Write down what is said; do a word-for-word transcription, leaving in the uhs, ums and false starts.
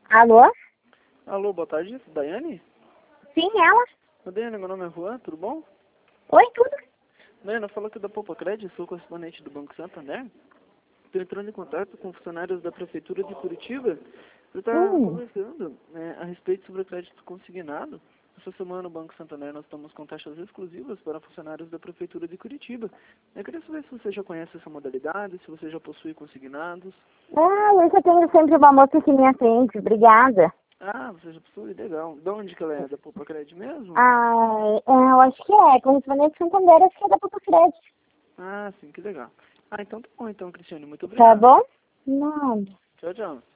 Alô? Alô, boa tarde, Daiane? Sim, ela? Ô, Daiane, meu nome é Juan, tudo bom? Oi, tudo? Daiane, eu falo aqui da Poupa Crédito, sou correspondente do Banco Santander. Estou entrando em contato com funcionários da Prefeitura de Curitiba para estar Hum. conversando, né, a respeito sobre o crédito consignado. Essa semana no Banco Santander nós estamos com taxas exclusivas para funcionários da Prefeitura de Curitiba. Eu queria saber se você já conhece essa modalidade, se você já possui consignados. Ah, eu já tenho sempre uma moça que me atende, obrigada. Ah, você já possui? Legal. De onde que ela é? Da Poupa Crédito mesmo? Ah, é, eu acho que é, correspondente Santander, acho que é da Poupa Crédito. Ah, sim, que legal. Ah, então tá bom então, Cristiane. Muito Tá obrigado. bom? Não. Tchau, tchau.